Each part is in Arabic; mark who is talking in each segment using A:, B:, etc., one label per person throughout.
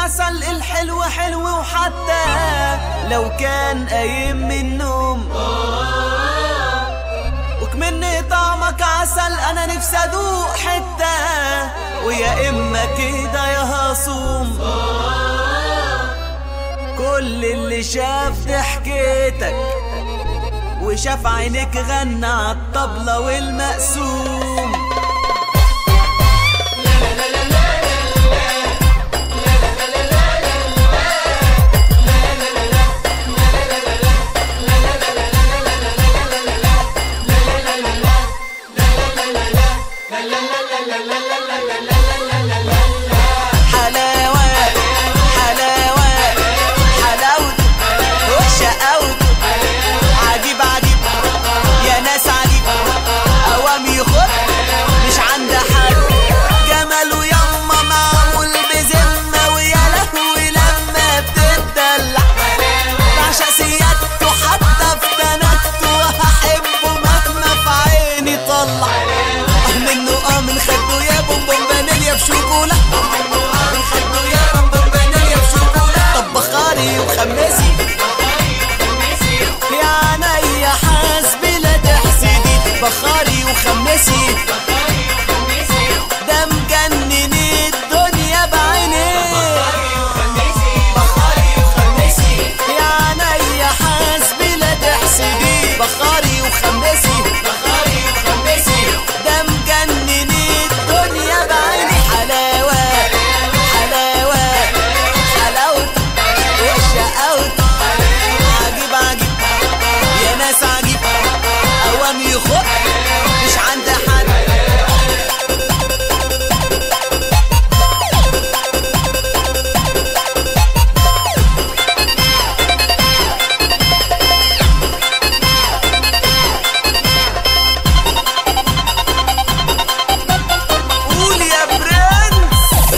A: المثل الحلو حلو وحتى لو كان قايم من النوم، وكمني طعمك عسل انا نفسي ادوق حتة، ويا اما كده يا هصوم. كل اللي شاف ضحكتك وشاف عينيك غنى عالطبلة والمقسوم. بخاري وخمسي ده مجنن الدنيا بعينيه. بخاري وخمسي يا عينيا حاسبي لا تحسدي. بخاري وخمسي ده مجنن الدنيا بعيني. حلاوة حلاوة حلاوة وشقاوة عجيب عجيب يا ناس عجيب قوام يخط مش عند حد. قول يا برنس.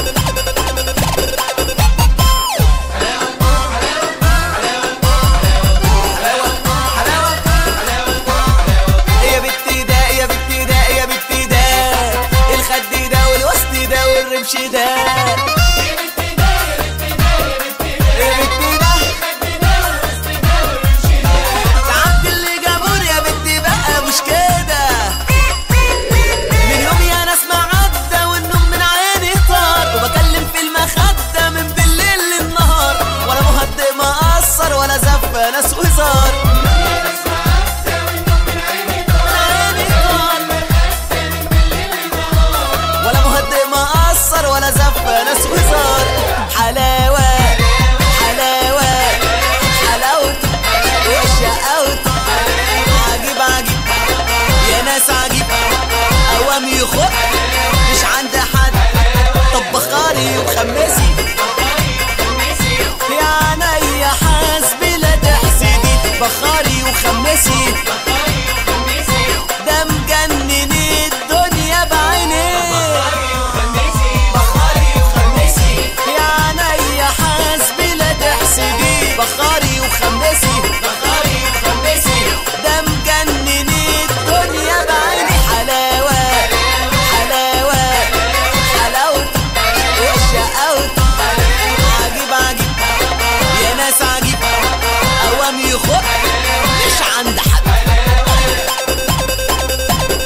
A: يا بنتي ده يا بنتي ده يا بنتي ده الخد ده والوسط ده والرمش ده. يا بنتي ده تعبت اللي جابور يا بنتي بقى مش كده. من يومي انا اسمع عدى والنوم من عيني طار، وبكلم في المخدة من بالليل للنهار، ولا مهدئ مقصر ولا زفة ناس وزار. ولا زفة ناس وزار. حلاوة حلاوة حلاوة وشقاوة عجيب عجيب يا ناس عجيب قوام يخط مش عند حد. طب بخاري وخمسي يا عينيا حاسبي لا تحسدي. بخاري وخمسي